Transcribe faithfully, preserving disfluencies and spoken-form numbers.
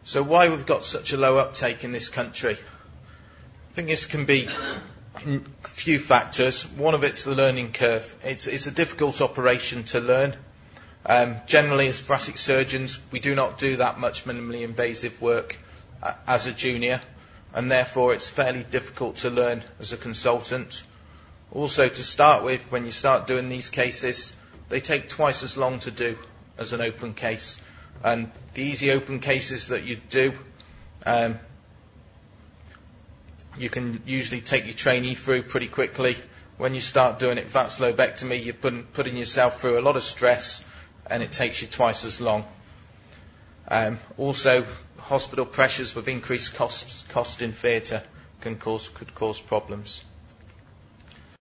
So why we've got such a low uptake in this country? I think this can be a few factors. One of it's the learning curve. It's, it's a difficult operation to learn. Um, generally, as thoracic surgeons, we do not do that much minimally invasive work uh, as a junior, and therefore it's fairly difficult to learn as a consultant. Also, to start with, when you start doing these cases, they take twice as long to do as an open case. And the easy open cases that you do, um, you can usually take your trainee through pretty quickly. When you start doing it, V A T S lobectomy, you're putting, putting yourself through a lot of stress, and it takes you twice as long. Um, also, hospital pressures with increased costs, cost in theatre can cause, could cause problems.